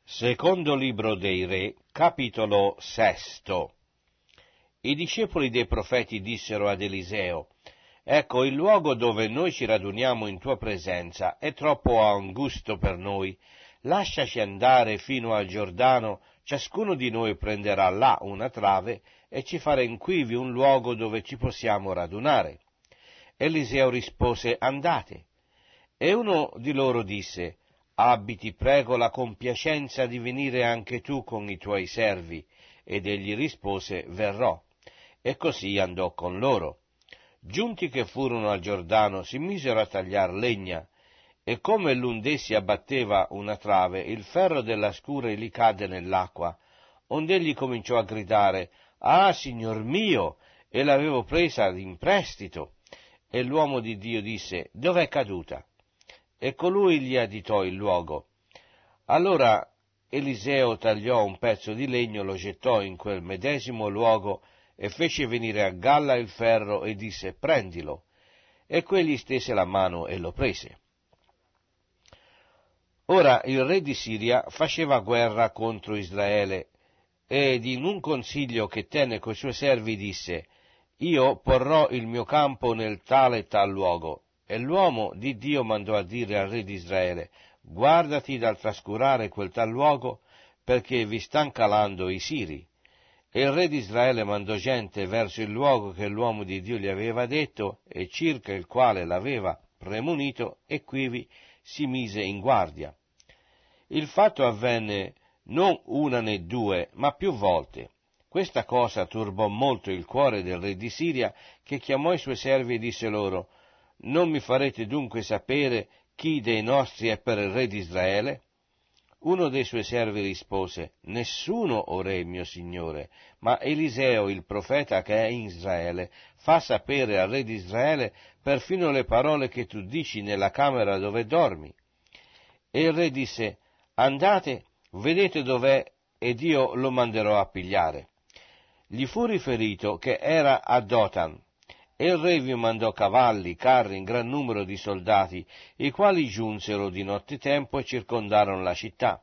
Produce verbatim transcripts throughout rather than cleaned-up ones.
Secondo libro dei Re, capitolo sesto. I discepoli dei profeti dissero ad Eliseo: Ecco, il luogo dove noi ci raduniamo in tua presenza è troppo angusto per noi. Lasciaci andare fino al Giordano, ciascuno di noi prenderà là una trave e ci farà in quivi un luogo dove ci possiamo radunare. Eliseo rispose: Andate. E uno di loro disse: Abbi, ti prego, la compiacenza di venire anche tu con i tuoi servi. Ed egli rispose: Verrò. E così andò con loro. Giunti che furono al Giordano, si misero a tagliar legna, e come l'un d'essi abbatteva una trave, il ferro della scure gli cadde nell'acqua, ond'egli cominciò a gridare: Ah, signor mio! E l'avevo presa in prestito. E l'uomo di Dio disse: Dov'è caduta? E colui gli additò il luogo. Allora Eliseo tagliò un pezzo di legno, lo gettò in quel medesimo luogo e fece venire a galla il ferro e disse: Prendilo. E quegli stese la mano e lo prese. Ora il re di Siria faceva guerra contro Israele, ed in un consiglio che tenne coi suoi servi disse: Io porrò il mio campo nel tale e tal luogo. E l'uomo di Dio mandò a dire al re di Israele: Guardati dal trascurare quel tal luogo, perché vi stan calando i siri. E il re di Israele mandò gente verso il luogo che l'uomo di Dio gli aveva detto, e circa il quale l'aveva premunito, e quivi si mise in guardia. Il fatto avvenne non una né due, ma più volte. Questa cosa turbò molto il cuore del re di Siria, che chiamò i suoi servi e disse loro: Non mi farete dunque sapere chi dei nostri è per il re di Israele? Uno dei suoi servi rispose: Nessuno, o re mio signore, ma Eliseo, il profeta che è in Israele, fa sapere al re di Israele perfino le parole che tu dici nella camera dove dormi. E il re disse: Andate, vedete dov'è, ed io lo manderò a pigliare. Gli fu riferito che era a Dotan. E il re vi mandò cavalli, carri, in gran numero di soldati, i quali giunsero di nottetempo e circondarono la città.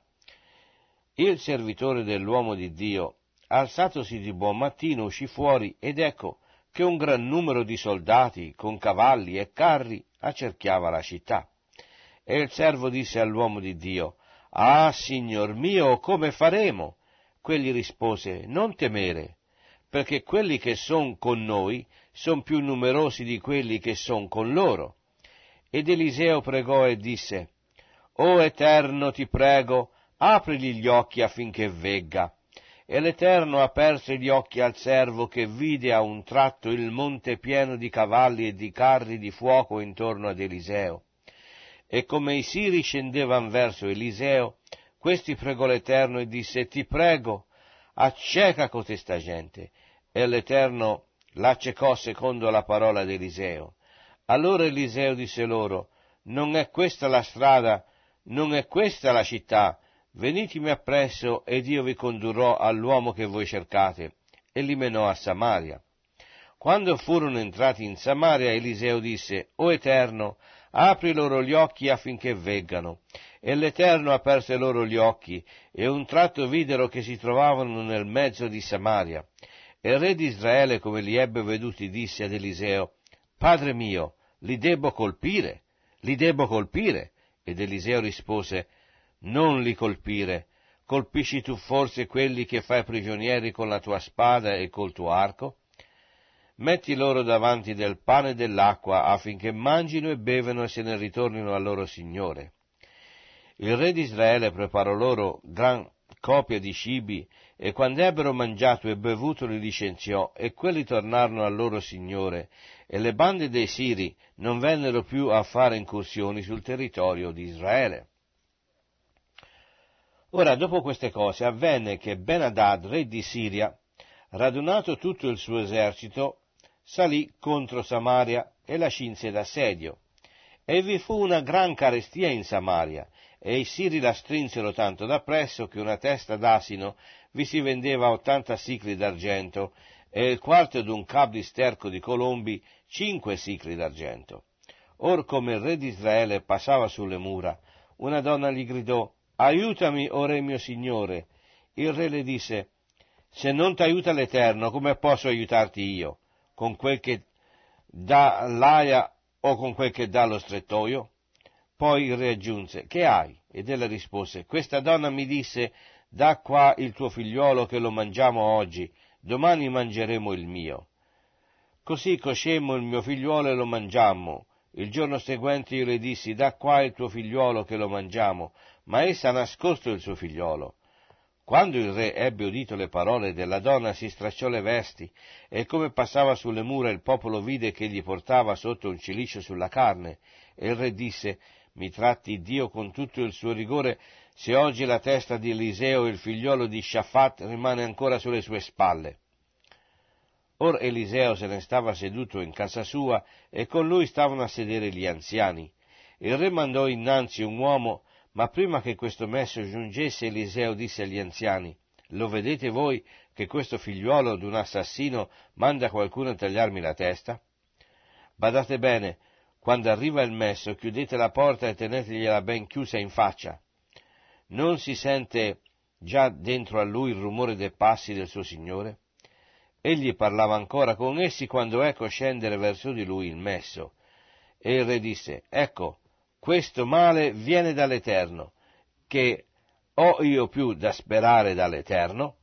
Il servitore dell'uomo di Dio, alzatosi di buon mattino, uscì fuori, ed ecco che un gran numero di soldati, con cavalli e carri, accerchiava la città. E il servo disse all'uomo di Dio: Ah, signor mio, come faremo? Quegli rispose: Non temere, perché quelli che son con noi son più numerosi di quelli che son con loro. Ed Eliseo pregò e disse: O Eterno, ti prego, aprigli gli occhi affinché vegga. E l'Eterno aperse gli occhi al servo, che vide a un tratto il monte pieno di cavalli e di carri di fuoco intorno ad Eliseo. E come i siri scendevan verso Eliseo, questi pregò l'Eterno e disse: Ti prego, acceca cotesta gente. E l'Eterno l'accecò secondo la parola di Eliseo. Allora Eliseo disse loro: Non è questa la strada, non è questa la città, venitemi appresso ed io vi condurrò all'uomo che voi cercate. E li menò a Samaria. Quando furono entrati in Samaria, Eliseo disse: O Eterno, apri loro gli occhi affinché veggano. E l'Eterno aperse loro gli occhi, e un tratto videro che si trovavano nel mezzo di Samaria. E il re di Israele, come li ebbe veduti, disse ad Eliseo: Padre mio, li debbo colpire, li debbo colpire. Ed Eliseo rispose: Non li colpire, colpisci tu forse quelli che fai prigionieri con la tua spada e col tuo arco? Metti loro davanti del pane e dell'acqua, affinché mangino e bevano e se ne ritornino al loro signore. Il re di Israele preparò loro gran copia di cibi, e quando ebbero mangiato e bevuto li licenziò, e quelli tornarono al loro signore, e le bande dei siri non vennero più a fare incursioni sul territorio di Israele. Ora, dopo queste cose, avvenne che Ben-Hadad, re di Siria, radunato tutto il suo esercito, salì contro Samaria e la cinse d'assedio. E vi fu una gran carestia in Samaria, e i siri la strinsero tanto da presso che una testa d'asino vi si vendeva a ottanta sicli d'argento, e il quarto d'un cab di sterco di colombi cinque sicli d'argento. Or come il re di Israele passava sulle mura, una donna gli gridò: aiutami, o re mio signore. Il re le disse: se non t'aiuta l'Eterno, come posso aiutarti io? Con quel che dà l'aia o con quel che dà lo strettoio? Poi il re aggiunse: che hai? Ed ella rispose: questa donna mi disse: da qua il tuo figliuolo che lo mangiamo oggi, domani mangeremo il mio. Così coscemmo il mio figliuolo e lo mangiammo. Il giorno seguente io le dissi: da qua il tuo figliuolo che lo mangiamo, ma essa ha nascosto il suo figliuolo. Quando il re ebbe udito le parole della donna, si stracciò le vesti, e come passava sulle mura il popolo vide che gli portava sotto un cilicio sulla carne. E il re disse: mi tratti Dio con tutto il suo rigore, se oggi la testa di Eliseo, il figliolo di Shafat, rimane ancora sulle sue spalle. Or Eliseo se ne stava seduto in casa sua, e con lui stavano a sedere gli anziani. Il re mandò innanzi un uomo, ma prima che questo messo giungesse, Eliseo disse agli anziani: lo vedete voi che questo figliuolo d'un assassino manda qualcuno a tagliarmi la testa? Badate bene, quando arriva il messo, chiudete la porta e tenetegliela ben chiusa in faccia. Non si sente già dentro a lui il rumore dei passi del suo signore? Egli parlava ancora con essi quando ecco scendere verso di lui il messo. E il re disse: ecco, questo male viene dall'Eterno, che ho io più da sperare dall'Eterno?